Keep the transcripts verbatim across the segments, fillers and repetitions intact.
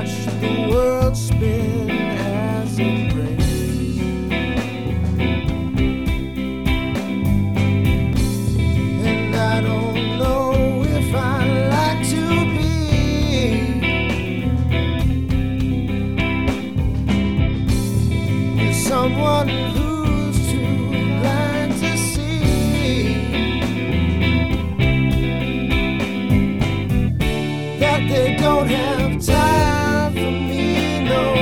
watch the world spin as it rains. And I don't know if I'd like to be with someone who's too blind to see that they don't have time for me, no.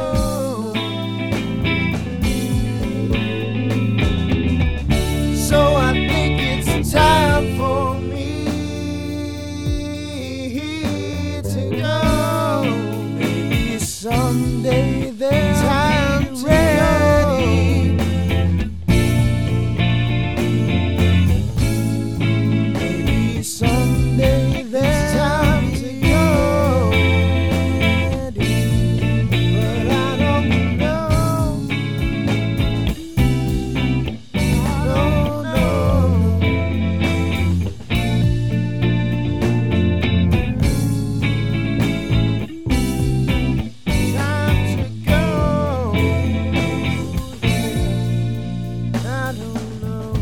So I think it's time for me to go. Maybe someday there's time to go. Maybe someday there's time to go. But I don't know. No, no. Time to go. I don't know.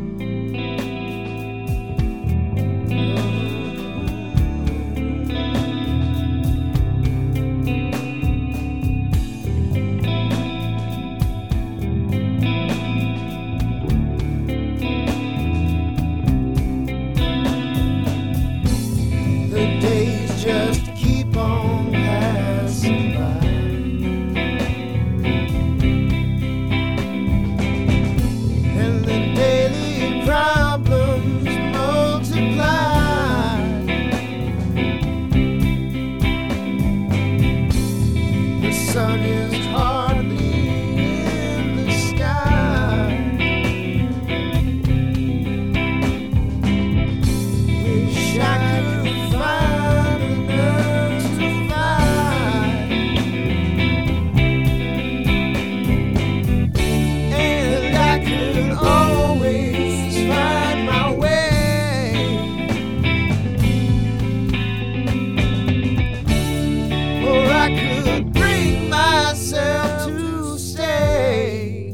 The days just keep on passing by, and the daily problems multiply. The sun is hardly in the sky. Wish I could find the nerve to fly, and I could always find my way, or I could bring myself to stay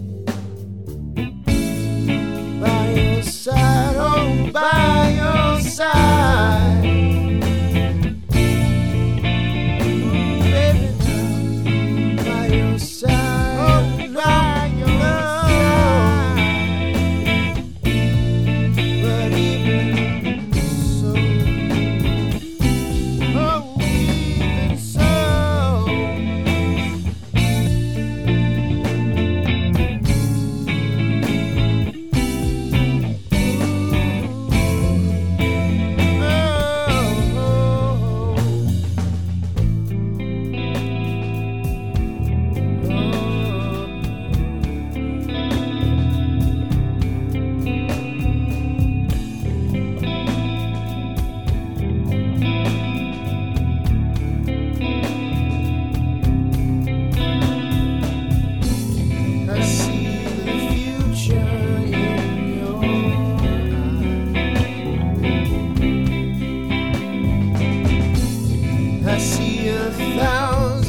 by your side, oh, by your side. Ooh, baby, now, by your side, oh, by your side. But even so, oh, even so, I see the future in your eyes. I see a thousand